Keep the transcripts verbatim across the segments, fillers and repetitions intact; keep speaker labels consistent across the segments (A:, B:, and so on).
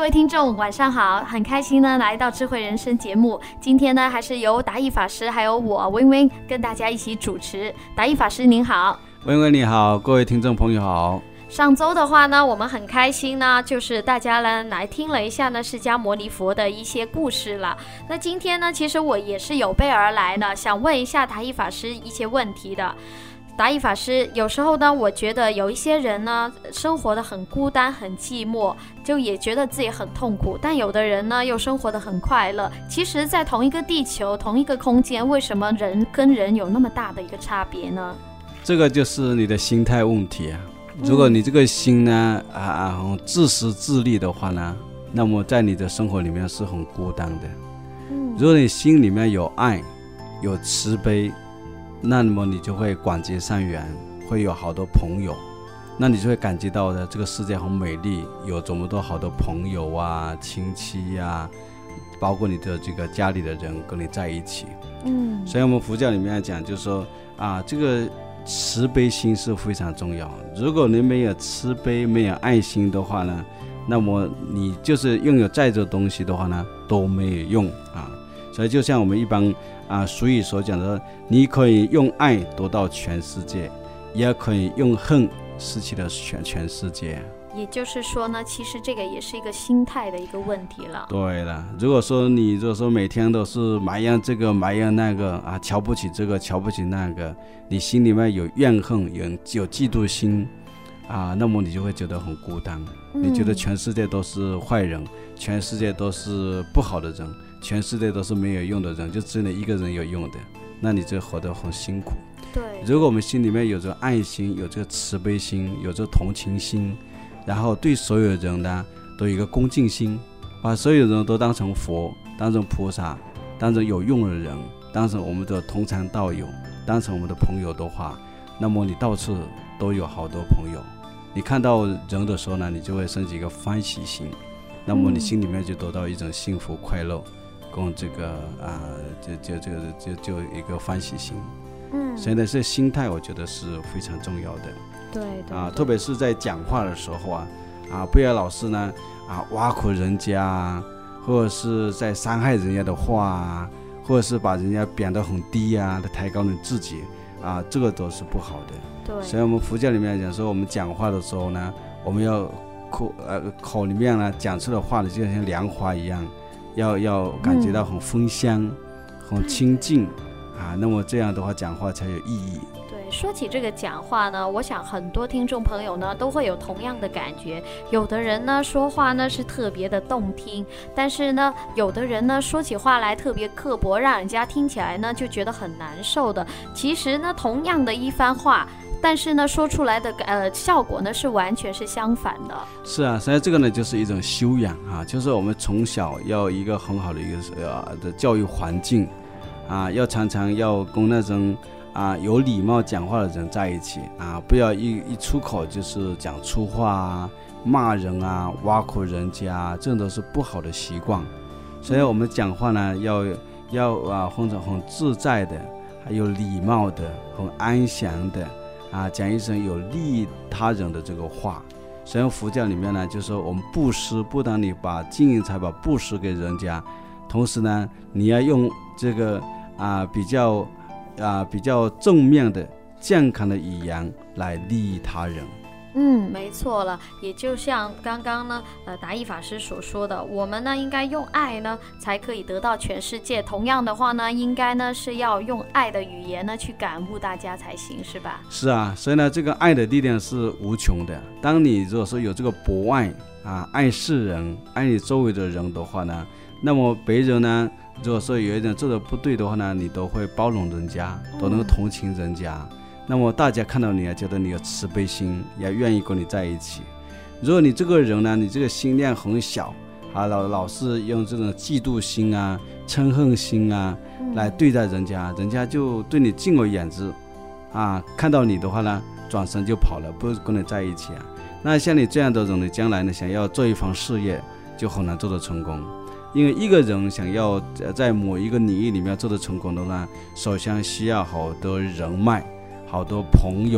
A: 位听众晚上好，很开心呢来到智慧人生节目。今天呢还是由达义法师还有我 Win Win 跟大家一起主持。达义法师您好。
B: Win Win 你好，各位听众朋友好。
A: 上周的话呢，我们很开心呢，就是大家呢来听了一下呢释迦牟尼佛的一些故事了。那今天呢，其实我也是有备而来的，想问一下达义法师一些问题的。达义法师，有时候呢，我觉得有一些人呢，生活的很孤单、很寂寞，就也觉得自己很痛苦；但有的人呢，又生活的很快乐。其实，在同一个地球、同一个空间，为什么人跟人有那么大的一个差别呢？
B: 这个就是你的心态问题啊。如果你这个心呢，啊啊，自私自利的话呢，那么在你的生活里面是很孤单的。嗯，如果你心里面有爱、有慈悲，那么你就会广结善缘，会有好多朋友，那你就会感觉到的这个世界很美丽，有这么多好多朋友啊、亲戚啊，包括你的这个家里的人跟你在一起。嗯，所以我们佛教里面讲，就是说啊，这个慈悲心是非常重要。如果你没有慈悲、没有爱心的话呢，那么你就是拥有再多东西的话呢，都没有用啊。所以就像我们一般啊俗语所讲的，你可以用爱得到全世界，也可以用恨失去了全全世界。
A: 也就是说呢，其实这个也是一个心态的一个问题了。
B: 对了，如果说你如果说每天都是埋怨这个埋怨那个啊，瞧不起这个瞧不起那个，你心里面有怨恨，有有嫉妒心啊，那么你就会觉得很孤单。嗯，你觉得全世界都是坏人，全世界都是不好的人，全世界都是没有用的人，就只有你一个人有用的，那你就活得很辛苦。
A: 对，
B: 如果我们心里面有着爱心，有着慈悲心，有着同情心，然后对所有人呢都有一个恭敬心，把所有人都当成佛，当成菩萨，当成有用的人，当成我们的同参道友，当成我们的朋友的话，那么你到处都有好多朋友。你看到人的时候呢，你就会升起一个欢喜心，那么你心里面就得到一种幸福快乐，跟这个啊，就就就就就一个欢喜心。嗯，所以呢，这心态我觉得是非常重要的。
A: 对 对, 对
B: 啊，特别是在讲话的时候啊，啊，不要老是呢啊挖苦人家啊，或者是在伤害人家的话啊，或者是把人家贬得很低啊，抬高你自己啊，这个都是不好的。
A: 对，
B: 所以我们佛教里面讲说，我们讲话的时候呢，我们要口呃口里面呢讲出的话呢，就像莲花一样，要要感觉到很芬香，嗯，很清净啊，那么这样的话讲话才有意义。
A: 说起这个讲话呢，我想很多听众朋友呢都会有同样的感觉。有的人呢说话呢是特别的动听，但是呢有的人呢说起话来特别刻薄，让人家听起来呢就觉得很难受的。其实呢同样的一番话，但是呢说出来的呃效果呢是完全是相反的。
B: 是啊，所以这个呢就是一种修养啊，就是我们从小要一个很好的一个呃的教育环境啊，要常常要跟那种啊，有礼貌讲话的人在一起啊，不要一一出口就是讲粗话啊、骂人啊、挖苦人家，这都是不好的习惯。所以我们讲话呢，要要啊，很很自在的，还有礼貌的，很安详的啊，讲一声有利他人的这个话。所以佛教里面呢，就是说我们布施，不但你把金银财宝布施给人家，同时呢，你要用这个啊比较。啊，比较正面的、健康的语言来利益他人。
A: 嗯，没错了，也就像刚刚呢，呃，达义法师所说的，我们呢应该用爱呢，才可以得到全世界。同样的话呢，应该呢是要用爱的语言呢去感悟大家才行，是吧？是
B: 啊，所以呢，这个爱的力量是无穷的。当你如果说有这个博爱啊，爱世人，爱你周围的人的话呢，那么别人呢，如果说有一点做的不对的话呢，你都会包容人家，都能同情人家。嗯，那么大家看到你啊，觉得你有慈悲心，也愿意跟你在一起。如果你这个人呢，你这个心量很小啊，老老是用这种嫉妒心啊、嗔恨心啊来对待人家，人家就对你敬而远之啊，看到你的话呢，转身就跑了，不跟你在一起啊。那像你这样的人，你将来呢，想要做一番事业，就很难做得成功。因为一个人想要在某一个领域里面做得成功的呢，首先需要好多人脉、好多朋友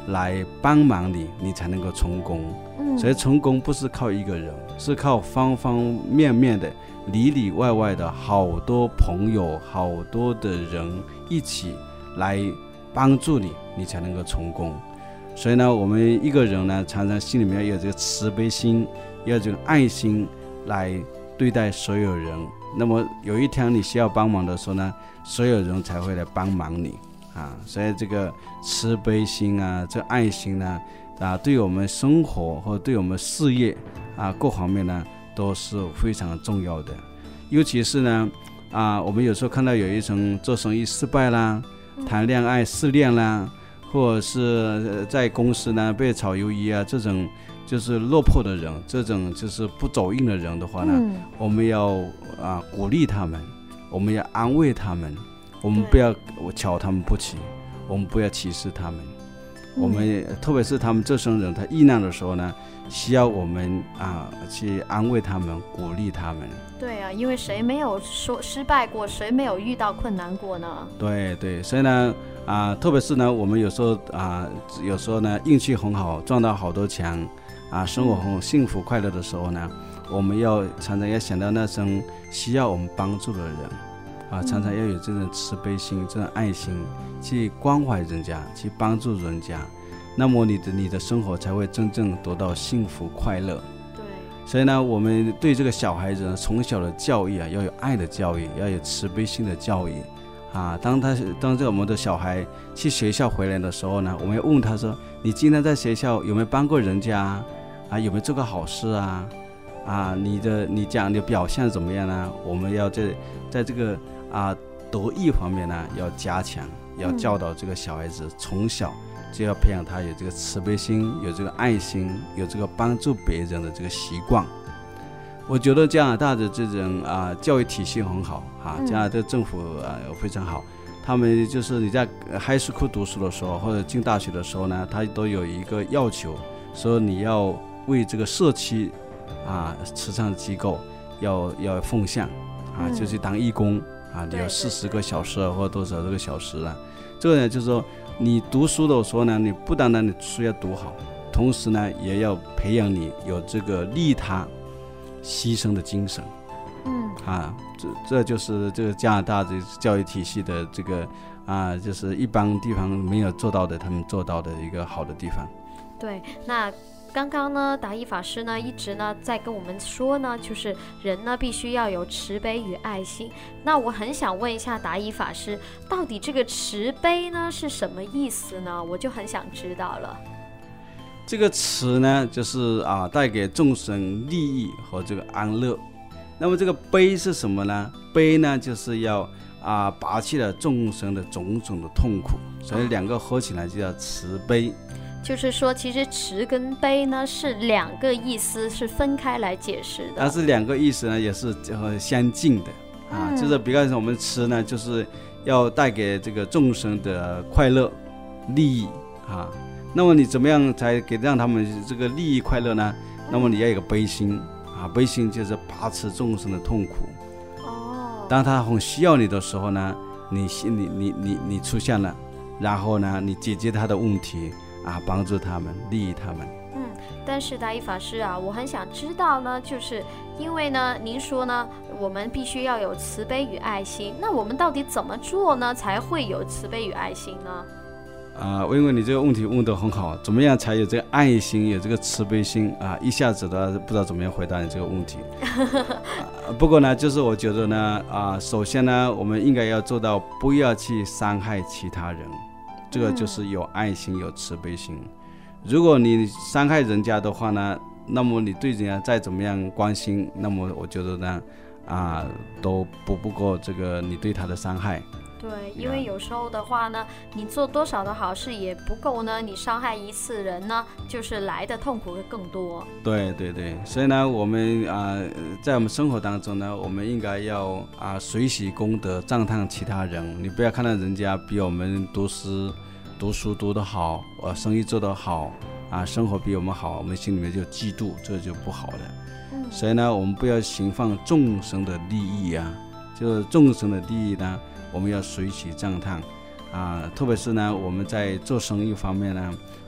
B: 来帮忙你，你才能够成功。嗯，所以成功不是靠一个人，是靠方方面面的、里里外外的好多朋友、好多的人一起来帮助你，你才能够成功。所以呢，我们一个人呢，常常心里面要有这个慈悲心，要有这个爱心来对待所有人。那么有一天你需要帮忙的时候呢，所有人才会来帮忙你啊。所以这个慈悲心啊，这个爱心呢，啊，对我们生活或对我们事业啊各方面呢都是非常重要的。尤其是呢，啊，我们有时候看到有一种做生意失败啦，谈恋爱失恋啦，或者是在公司呢被炒鱿鱼啊，这种就是落魄的人，这种就是不走运的人的话呢，嗯、我们要啊鼓励他们，我们要安慰他们，我们不要瞧他们不起，我们不要歧视他们。我们特别是他们这生人，他遇难的时候呢，需要我们啊去安慰他们，鼓励他们。
A: 对啊，因为谁没有说失败过，谁没有遇到困难过呢？
B: 对对，所以呢啊，特别是呢，我们有时候啊，有时候呢运气很好，赚到好多钱啊，生活很幸福快乐的时候呢，我们要常常要想到那种需要我们帮助的人。啊，常常要有这种慈悲心、这种爱心，去关怀人家，去帮助人家，那么你的你的生活才会真正得到幸福快乐。
A: 对，
B: 所以呢，我们对这个小孩子呢，从小的教育啊，要有爱的教育，要有慈悲心的教育。啊，当他当这我们的小孩去学校回来的时候呢，我们要问他说：“你今天在学校有没有帮过人家啊？有没有做过好事啊？啊，你的你讲你的表现怎么样呢？”我们要在在这个啊，德艺方面呢要加强，要教导这个小孩子、嗯、从小就要培养他有这个慈悲心，有这个爱心，有这个帮助别人的这个习惯。我觉得加拿大的这种啊教育体系很好啊，加拿大政府啊非常好，他们就是你在 high school 读书的时候或者进大学的时候呢，他都有一个要求，说你要为这个社区啊慈善机构要要奉献啊，就去当义工。啊，你有四十个小时或多少这个小时啊？这个呢，就是说你读书的时候呢，你不单单你书要读好，同时呢，也要培养你有这个利他、牺牲的精神。嗯，啊，这这就是这个加拿大的教育体系的这个啊，就是一般地方没有做到的，他们做到的一个好的地方。
A: 对，那。刚刚呢，达义法师呢一直呢在跟我们说呢，就是人呢必须要有慈悲与爱心。那我很想问一下达义法师，到底这个慈悲呢是什么意思呢？我就很想知道了。
B: 这个慈呢，就是啊带给众生利益和这个安乐。那么这个悲是什么呢？悲呢就是要啊拔去了众生的种种的痛苦，所以两个合起来就叫慈悲。
A: 就是说其实慈跟悲呢是两个意思，是分开来解释的，
B: 但是两个意思呢也是相近的啊、嗯、就是比方说我们慈呢就是要带给这个众生的快乐利益啊，那么你怎么样才给让他们这个利益快乐呢？那么你要有个悲心啊，悲心就是拔除众生的痛苦。哦，当他很需要你的时候呢，你你你你你出现了，然后呢你解决他的问题啊，帮助他们，利益他们。
A: 嗯，但是达义法师啊，我很想知道呢，就是因为呢，您说呢，我们必须要有慈悲与爱心，那我们到底怎么做呢，才会有慈悲与爱心呢？
B: 啊，因为你这个问题问得很好，怎么样才有这个爱心，有这个慈悲心啊？一下子的不知道怎么样回答你这个问题。啊、不过呢，就是我觉得呢，啊，首先呢，我们应该要做到不要去伤害其他人。这个就是有爱心有慈悲心。如果你伤害人家的话呢，那么你对人家再怎么样关心，那么我觉得呢啊都补不过这个你对他的伤害。
A: 对，因为有时候的话呢，你做多少的好事也不够呢，你伤害一次人呢，就是来的痛苦会更多。
B: 对对对，所以呢，我们啊、呃，在我们生活当中呢，我们应该要啊随喜功德，赞叹其他人。你不要看到人家比我们读书读书读得好，呃，生意做得好啊，生活比我们好，我们心里面就嫉妒，这就不好的。嗯、所以呢，我们不要行放众生的利益啊，就是众生的利益呢。我们要随喜赞叹啊，特别是呢，我们在做生意方面呢，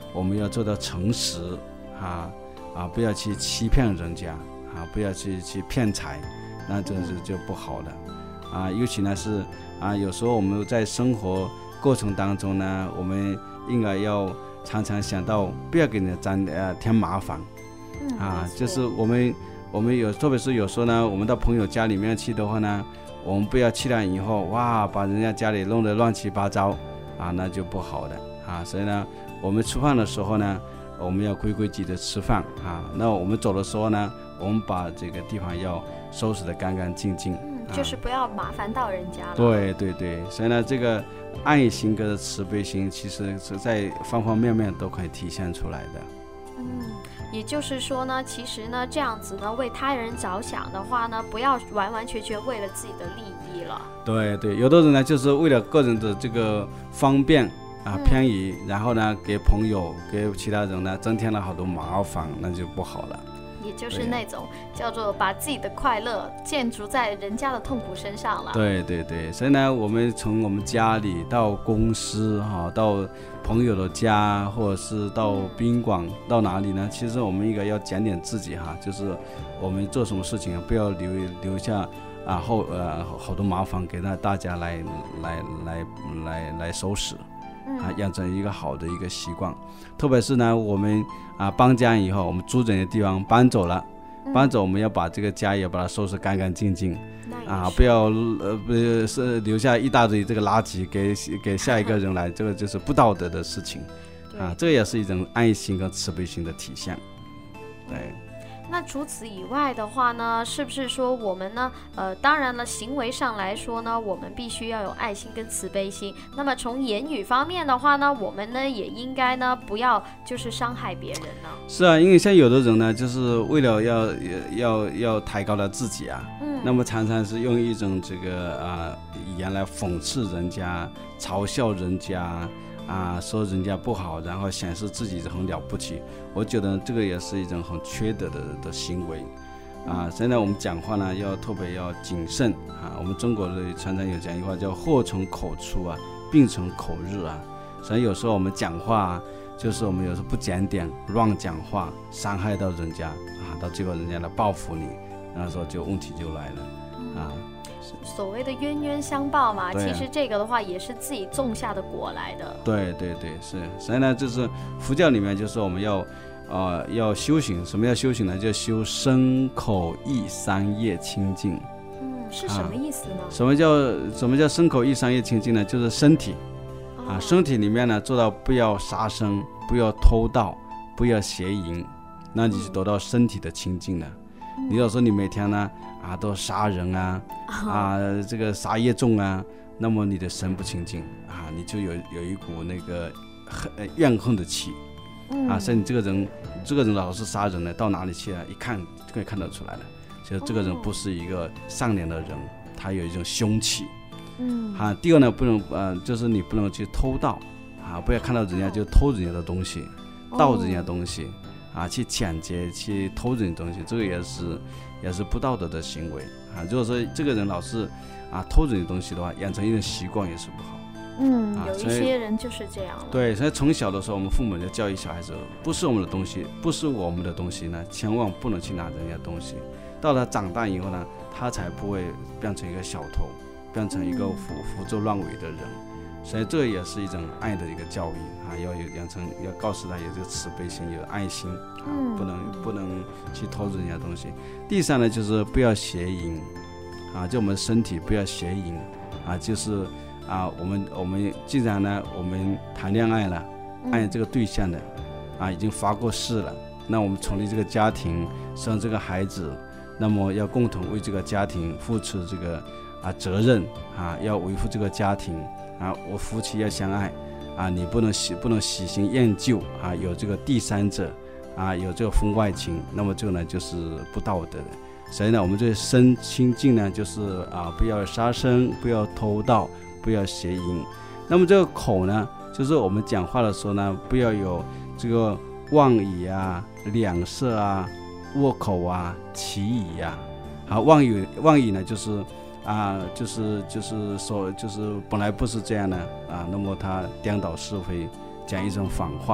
B: 我们要做到诚实啊啊，不要去欺骗人家啊，不要去去骗财，那这是就不好了啊。尤其呢是啊，有时候我们在生活过程当中呢，我们应该要常常想到不要给人家沾呃添麻烦啊，就是我们我们有特别是有时候呢，我们到朋友家里面去的话呢，我们不要去了以后哇，把人家家里弄得乱七八糟啊，那就不好的啊。所以呢，我们吃饭的时候呢，我们要规规矩矩的吃饭啊。那我们走的时候呢，我们把这个地方要收拾得干干净净，
A: 嗯，就是不要麻烦到人家了。
B: 对对对，所以呢，这个爱心跟慈悲心，其实是在方方面面都可以体现出来的。
A: 嗯，也就是说呢，其实呢，这样子呢，为他人着想的话呢，不要完完全全为了自己的利益了。对
B: 对，有的人呢，就是为了个人的这个方便啊、嗯、便宜，然后呢，给朋友、给其他人呢，增添了好多麻烦，那就不好了。
A: 也就是那种叫做把自己的快乐建筑在人家的痛苦身上了。
B: 对对对，所以呢，我们从我们家里到公司哈，到朋友的家，或者是到宾馆、嗯、到哪里呢？其实我们应该要检点自己哈，就是我们做什么事情不要留留下啊后呃好多麻烦给那大家来来来来来收拾。啊，养成一个好的一个习惯，特别是呢，我们啊搬家以后，我们租人的地方搬走了，嗯、搬走我们要把这个家也把它收拾干干净净，啊，不要呃不是留下一大堆这个垃圾给给下一个人来，这个就是不道德的事情，啊，这也是一种爱心跟慈悲心的体现，对。
A: 那除此以外的话呢，是不是说我们呢，呃，当然了，行为上来说呢，我们必须要有爱心跟慈悲心。那么从言语方面的话呢，我们呢也应该呢不要就是伤害别人呢。
B: 是啊，因为像有的人呢，就是为了要要要抬高了自己啊，嗯，那么常常是用一种这个啊语言来讽刺人家、嘲笑人家。啊，说人家不好，然后显示自己很了不起，我觉得这个也是一种很缺德的的行为，啊，现在我们讲话呢要特别要谨慎啊。我们中国的常常有讲一句话叫祸从口出啊，病从口入啊。所以有时候我们讲话、啊，就是我们有时候不检点，乱讲话，伤害到人家啊，到最后人家来报复你，那时候就问题就来了啊。
A: 所谓的冤冤相报嘛，其实这个的话也是自己种下的果来的。
B: 对对对，是。所以呢，就是佛教里面就是我们要，呃，要修行。什么叫修行呢？就修身口意三业清净。
A: 嗯，是什么意思呢？
B: 啊、什么叫什么叫身口意三业清净呢？就是身体，哦、啊，身体里面呢做到不要杀生，不要偷盗，不要邪淫，那你就得到身体的清净了。嗯、你要说你每天呢？啊，都杀人啊，啊，这个杀业重啊，那么你的身不清净啊，你就有有一股那个恨怨恨的气，啊，所以你这个人，这个人老是杀人的，到哪里去啊？一看就可以看得出来了，其实这个人不是一个善良的人，他有一种凶气。嗯，啊，第二呢，不能呃，就是你不能去偷盗，啊，不要看到人家就偷人家的东西，盗人家东西，啊，去抢劫，去偷人家东西，这个也是。也是不道德的行为啊！如果说这个人老是啊偷人的东西的话，养成一种习惯也是不好。
A: 嗯，啊、有一些人就是这样了。
B: 对，所以从小的时候，我们父母就教育小孩子，不是我们的东西，不是我们的东西呢，千万不能去拿人家东西。到了长大以后呢，他才不会变成一个小偷，变成一个胡胡作乱为的人。所以这也是一种爱的一个教育啊，要有养成，要告诉他有这个慈悲心，有爱心啊，不能不能去偷人家东西。第三呢，就是不要邪淫啊，就我们身体不要邪淫啊，就是啊，我们我们既然呢，我们谈恋爱了，爱这个对象的啊，已经发过誓了，那我们成立这个家庭，生这个孩子，那么要共同为这个家庭付出这个啊责任啊，要维护这个家庭。啊，我夫妻要相爱，啊，你不能喜不能喜新厌旧啊，有这个第三者，啊，有这个婚外情，那么这个呢就是不道德的。所以呢，我们这身清净呢，就是啊，不要杀生，不要偷盗，不要邪淫。那么这个口呢，就是我们讲话的时候呢，不要有这个妄语啊、两舌啊、恶口啊、绮语啊。好，妄语妄语呢，就是。啊，就是就是说，就是本来不是这样的啊，那么他颠倒是非，讲一种反话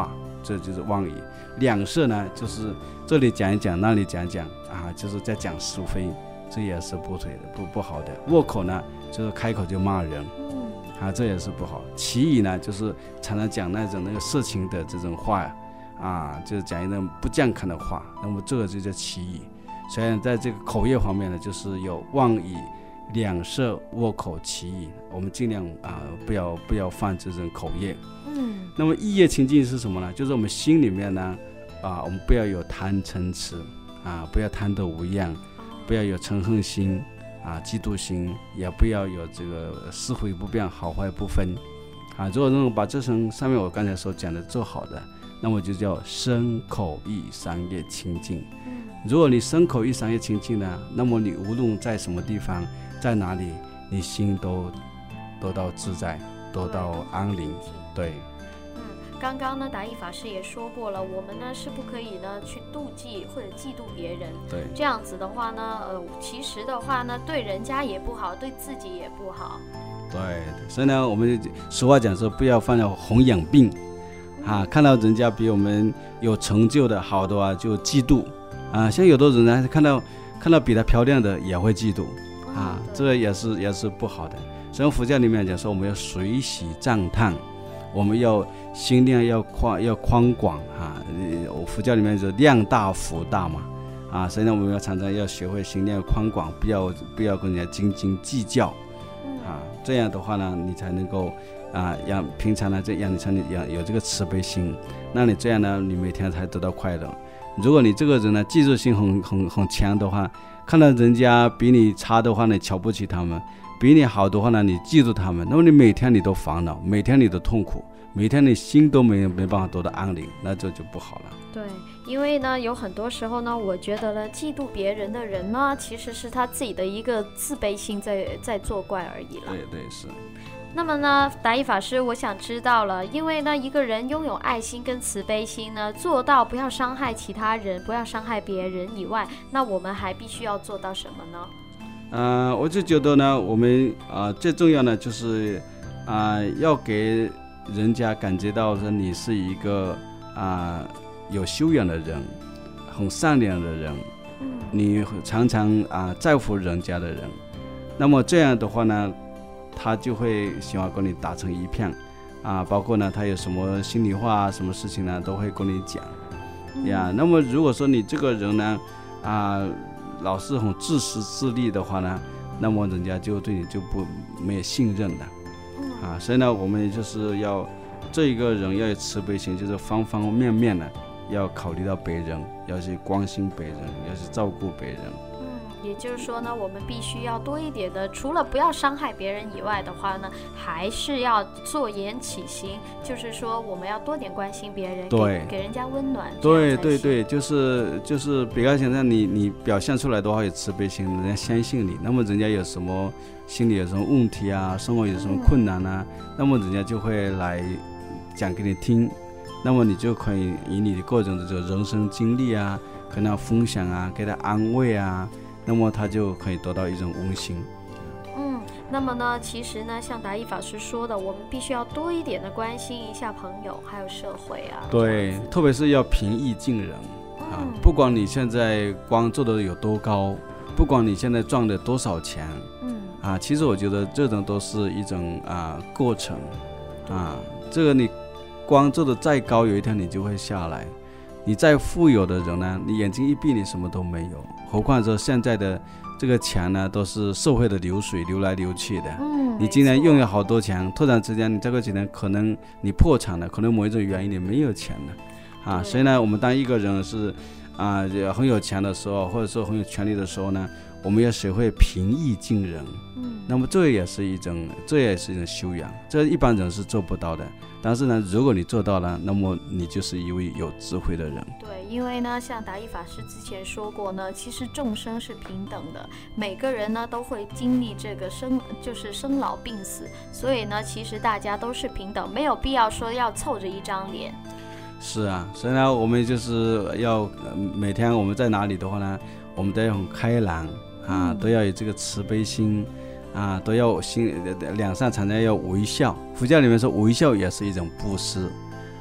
B: 这就是妄语。两舌呢，就是这里讲一讲，那里讲一讲啊，就是在讲是非，这也是不对的，不不好的。沃口呢，就是开口就骂人，啊，这也是不好。绮语呢，就是常常讲那种那个色情的这种话呀，啊，就是讲一种不健康的话，那么这个就叫绮语。所以在这个口业方面呢，就是有妄语、两舌、沃口、绮语，我们尽量啊不要不要犯这种口业。嗯，那么意业清净是什么呢？就是我们心里面呢，啊，我们不要有贪嗔痴，啊，不要贪得无厌，不要有嗔恨心，啊，嫉妒心，也不要有这个是非不变、好坏不分，啊，如果能把这层上面我刚才所讲的做好的，那么就叫身口意三业清净。如果你身口意三业清净呢，那么你无论在什么地方，在哪里，你心都得到自在，得到安宁。对。
A: 嗯，刚刚呢，达义法师也说过了，我们呢是不可以呢去妒忌或者嫉妒别人。
B: 对。
A: 这样子的话呢，呃，其实的话呢，对人家也不好，对自己也不好。
B: 对，所以呢，我们俗话讲说，不要犯了红眼病，啊，看到人家比我们有成就的好的啊，就嫉妒。啊，像有的人呢，看到看到比他漂亮的也会嫉妒，啊，这个也是也是不好的。所以佛教里面讲说，我们要随喜赞叹，我们要心量要宽要宽广啊。佛教里面就量大福大嘛，啊，所以呢，我们要常常要学会心量宽广，不要不要跟人家斤斤计较，啊，这样的话呢，你才能够啊，让平常呢，这样你才能有有这个慈悲心，那你这样呢，你每天才得到快乐。如果你这个人呢，嫉妒心很很很强的话，看到人家比你差的话呢，你瞧不起他们；比你好的话呢，你嫉妒他们。那么你每天你都烦恼，每天你都痛苦，每天你心都没没办法得到安宁，那这就不好了。
A: 对，因为呢，有很多时候呢，我觉得呢，嫉妒别人的人呢，其实是他自己的一个自卑心在在作怪而已了。
B: 对对是。
A: 那么呢，达义法师，我想知道了，因为呢，一个人拥有爱心跟慈悲心呢，做到不要伤害其他人，不要伤害别人以外，那我们还必须要做到什么呢？
B: 呃，我就觉得呢，我们啊、呃、最重要的就是啊、呃、要给人家感觉到说你是一个啊、呃、有修养的人，很善良的人，嗯、你常常啊、呃、在乎人家的人，那么这样的话呢，他就会喜欢跟你打成一片，啊，包括呢，他有什么心里话、什么事情呢，都会跟你讲，嗯、呀。那么如果说你这个人呢，啊，老是很自私自利的话呢，那么人家就对你就不没有信任了，啊。所以呢，我们就是要这一个人要有慈悲心，就是方方面面的要考虑到别人，要去关心别人，要去照顾别人。
A: 也就是说呢，我们必须要多一点的，除了不要伤害别人以外的话呢，还是要坐言起行，就是说我们要多点关心别人，
B: 对，
A: 给, 给人家温暖。
B: 对对对，就是就是比较想让你你表现出来的话有慈悲心，人家相信你，那么人家有什么心里有什么问题啊，生活有什么困难啊，嗯、那么人家就会来讲给你听，那么你就可以以你的个人的这个人生经历啊，跟他分享啊，给他安慰啊。那么他就可以得到一种温馨。
A: 嗯，那么呢，其实呢，像达义法师说的，我们必须要多一点的关心一下朋友，还有社会啊。
B: 对，特别是要平易近人、嗯、啊！不管你现在官做的有多高，不管你现在赚了多少钱，嗯啊，其实我觉得这种都是一种啊过程啊。这个你官做的再高，有一天你就会下来。你再富有的人呢，你眼睛一闭，你什么都没有。何况说现在的这个钱呢，都是社会的流水，流来流去的。嗯，你今年拥有好多钱，突然之间你这个几年可能你破产了，可能某一种原因你没有钱了，啊，所以呢，我们当一个人是啊很有钱的时候，或者说很有权利的时候呢，我们要学会平易近人。嗯，那么这也是一种，这也是一种修养，这一般人是做不到的。但是呢，如果你做到了，那么你就是一位有智慧的人。
A: 对，因为呢，像达义法师之前说过呢，其实众生是平等的，每个人呢都会经历这个生，就是生老病死，所以呢，其实大家都是平等，没有必要说要凑着一张脸。
B: 是啊，所以呢，我们就是要每天我们在哪里的话呢，我们都要很开朗啊，嗯、都要有这个慈悲心。啊，都要心两上常常要微笑。佛教里面说微笑也是一种布施，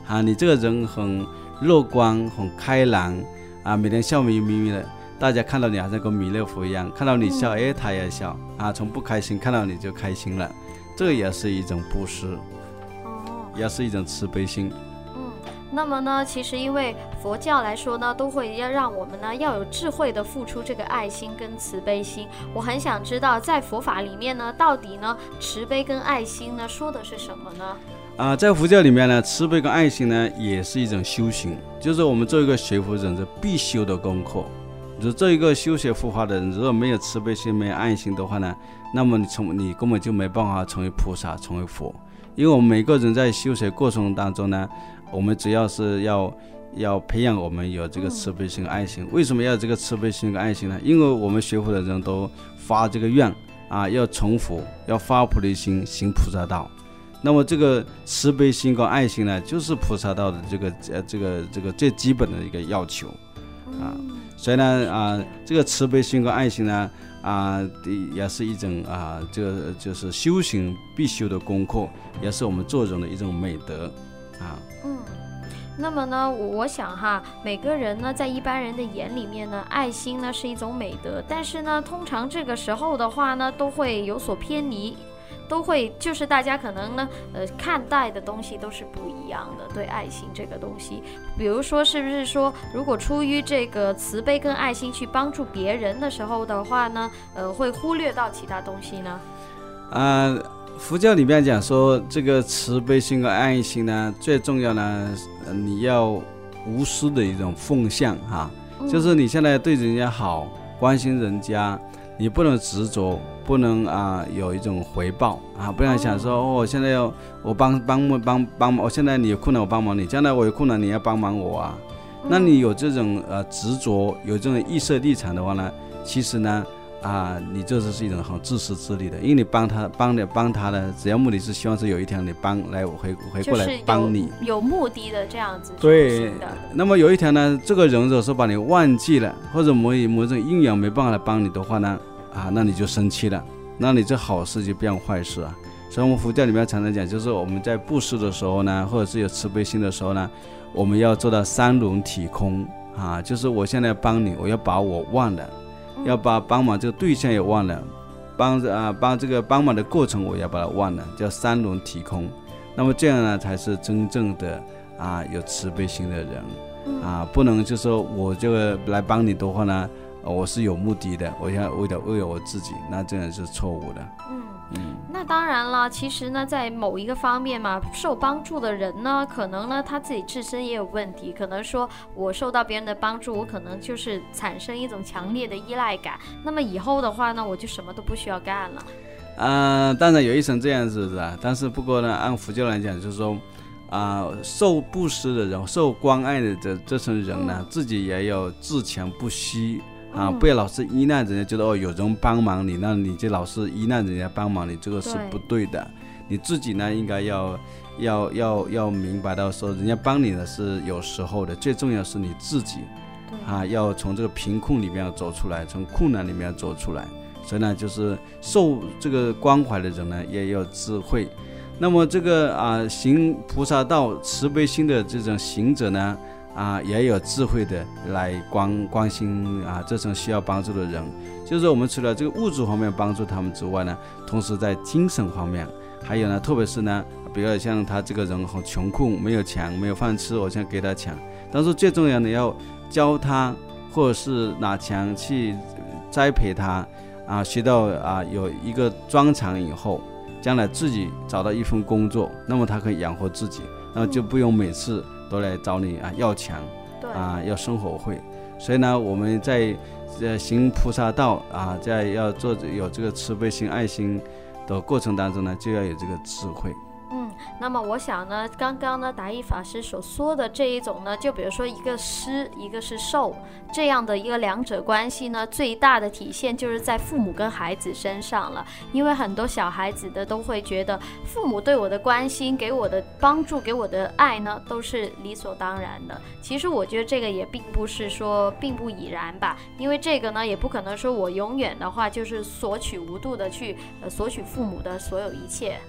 B: 啊，你这个人很乐观很开朗啊，每天笑眯眯的，大家看到你好像跟弥勒佛一样，看到你笑，哎，他也笑啊，从不开心看到你就开心了，这个也是一种布施，哦，也是一种慈悲心。
A: 那么呢，其实因为佛教来说呢，都会要让我们呢要有智慧的付出这个爱心跟慈悲心。我很想知道，在佛法里面呢，到底呢慈悲跟爱心呢说的是什么呢？
B: 啊、呃，在佛教里面呢，慈悲跟爱心呢也是一种修行，就是我们做一个学佛人是必修的功课。如果做一个修学佛法的人，如果没有慈悲心、没有爱心的话呢，那么你从你根本就没办法成为菩萨、成为佛。因为我们每个人在修学过程当中呢，我们只要是要要培养我们有这个慈悲心、爱心。为什么要有这个慈悲心跟爱心呢？因为我们学佛的人都发这个愿啊，要成佛，要发菩提心，行菩萨道。那么这个慈悲心跟爱心呢，就是菩萨道的这个呃这个这个最基本的一个要求啊。所以呢啊，这个慈悲心跟爱心呢啊，也是一种啊，这个就是修行必修的功课，也是我们做人的一种美德啊。
A: 嗯，那么呢，我想哈，每个人呢，在一般人的眼里面呢，爱心呢是一种美德，但是呢，通常这个时候的话呢，都会有所偏离。都会就是大家可能呢呃看待的东西都是不一样的，对爱心这个东西，比如说是不是说如果出于这个慈悲跟爱心去帮助别人的时候的话呢，呃会忽略到其他东西呢？
B: 啊、呃，佛教里面讲说这个慈悲心和爱心呢，最重要呢，你要无私的一种奉献哈、嗯，就是你现在对人家好，关心人家，你不能执着。不能啊、呃，有一种回报啊，不能想说哦，我现在要我帮帮帮帮，我现在你有困难我帮忙你，将来我有困难你要帮忙我啊。嗯、那你有这种呃执着，有这种意识立场的话呢，其实呢啊、呃，你这是一种很自私自利的，因为你帮他帮的帮他的，只要目的是希望是有一天你帮来回回过来帮你，
A: 有, 有目的的这样子。
B: 对。那么有一天呢，这个人如果说把你忘记了，或者某某种因缘没办法来帮你的话呢？啊，那你就生气了，那你这好事就变坏事啊。所以我们佛教里面常常讲，就是我们在布施的时候呢，或者是有慈悲心的时候呢，我们要做到三轮体空啊，就是我现在帮你，我要把我忘了，要把帮忙这个对象也忘了，帮啊帮这个帮忙的过程我要把它忘了，叫三轮体空。那么这样呢，才是真正的啊有慈悲心的人啊，不能就说我这个来帮你的话呢。我是有目的的，我要为了为了我自己，那这样是错误的。
A: 嗯嗯，那当然了，其实呢，在某一个方面嘛，受帮助的人呢，可能呢他自己自身也有问题，可能说我受到别人的帮助，我可能就是产生一种强烈的依赖感。那么以后的话呢，我就什么都不需要干了。
B: 啊、呃，当然有一层这样子的，但是不过呢，按佛教来讲，就是说。啊、呃，受布施的人，受关爱的这这层人呢、嗯，自己也有自强不息啊、嗯，不要老是依赖人家，觉得哦有人帮忙你，那你就老是依赖人家帮忙你，这个是不对的。你自己呢，应该要要要要明白到说，人家帮你的是有时候的，最重要是你自己啊，要从这个贫困里面走出来，从困难里面走出来。所以呢，就是受这个关怀的人呢，也有智慧。那么这个啊行菩萨道慈悲心的这种行者呢啊也有智慧的来关关心啊这种需要帮助的人，就是我们除了这个物质方面帮助他们之外呢，同时在精神方面，还有呢特别是呢，比如像他这个人很穷困，没有钱没有饭吃，我想给他钱，但是最重要的要教他，或者是拿钱去栽培他啊，学到啊有一个专长以后。将来自己找到一份工作，那么他可以养活自己，那么就不用每次都来找你啊要钱，啊要生活费。所以呢，我们在呃行菩萨道啊，在要做有这个慈悲心、爱心的过程当中呢，就要有这个智慧。
A: 嗯，那么我想呢，刚刚呢达义法师所说的这一种呢，就比如说一个施，一个是受，这样的一个两者关系呢，最大的体现就是在父母跟孩子身上了。因为很多小孩子的都会觉得，父母对我的关心、给我的帮助、给我的爱呢，都是理所当然的。其实我觉得这个也并不是说并不已然吧，因为这个呢，也不可能说我永远的话就是索取无度的去、呃、索取父母的所有一切。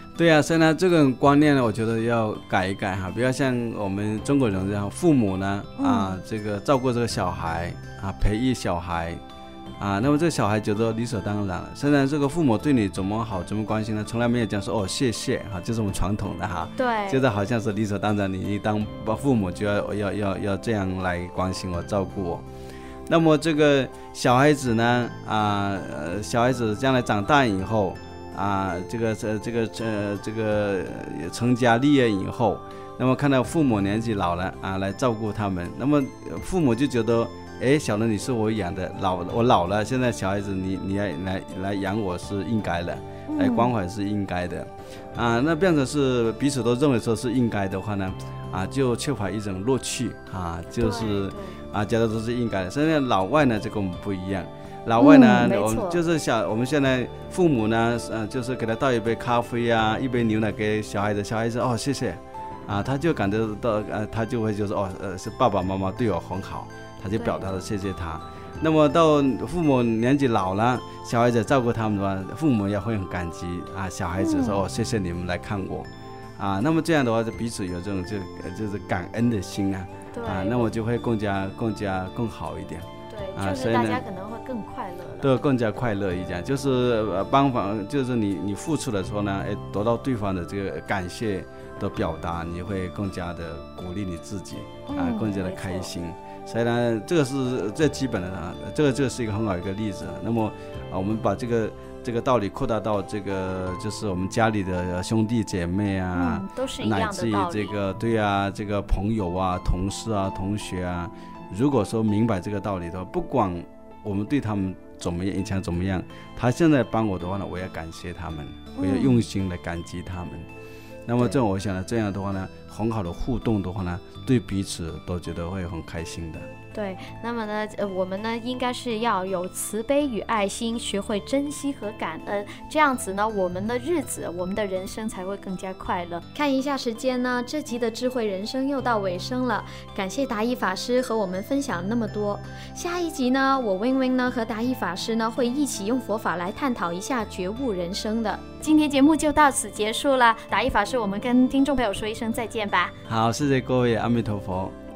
B: 对啊，所以呢，这个观念呢，我觉得要改一改哈，不要像我们中国人这样，父母呢、嗯、啊，这个照顾这个小孩啊，培育小孩啊，那么这个小孩觉得理所当然了。虽然这个父母对你怎么好，怎么关心呢，从来没有讲说哦谢谢哈，这是我们传统的哈，
A: 对，
B: 觉得好像是理所当然，你当父母就要要要要这样来关心我、照顾我。那么这个小孩子呢啊，呃，小孩子将来长大以后。啊，这个这这个呃这个成家立业以后，那么看到父母年纪老了啊，来照顾他们，那么父母就觉得，哎，小的你是我养的，老我老了，现在小孩子你你要来来养我是应该的，来关怀是应该的，啊，那变成是彼此都认为说是应该的话呢，啊，就缺乏一种乐趣啊，就是啊，觉得都是应该的。现在老外呢，这跟我们不一样。老外呢、嗯，我们就是想，我们现在父母呢，呃，就是给他倒一杯咖啡啊，一杯牛奶给小孩子，小孩子哦，谢谢，啊，他就感觉到，呃，他就会就是哦，呃，是爸爸妈妈对我很好，他就表达了谢谢他。那么到父母年纪老了，小孩子照顾他们的话，父母也会很感激啊，小孩子说、嗯、哦，谢谢你们来看我，啊，那么这样的话，就彼此有这种就就是感恩的心啊，啊，那么就会更加更加更好一点。
A: 对，就是大家可能会更快乐了，
B: 对，更加快乐一点，就是帮忙，就是你你付出的时候呢，哎，得到对方的这个感谢的表达，你会更加的鼓励你自己啊，嗯、更加的开心。所以呢，这个是最基本的啊，这个这个是一个很好一个例子。那么啊，我们把这个这个道理扩大到这个，就是我们家里的兄弟姐妹啊，
A: 嗯、都是一样的道理。
B: 乃至于这个对啊，这个朋友啊、同事啊、同学啊。如果说明白这个道理的话，不管我们对他们怎么样，影响怎么样，他现在帮我的话呢，我要感谢他们，我要用心的感激他们。嗯、那么这样我想呢，这样的话呢，很好的互动的话呢，对彼此都觉得会很开心的。
A: 对，那么呢，呃，我们呢应该是要有慈悲与爱心，学会珍惜和感恩，这样子呢，我们的日子，我们的人生才会更加快乐。看一下时间呢，这集的智慧人生又到尾声了，感谢达义法师和我们分享那么多。下一集呢，我 Wing Wing 呢和达义法师呢会一起用佛法来探讨一下觉悟人生的。今天节目就到此结束了，达义法师，我们跟听众朋友说一声再见吧。
B: 好，谢谢各位，阿弥陀佛。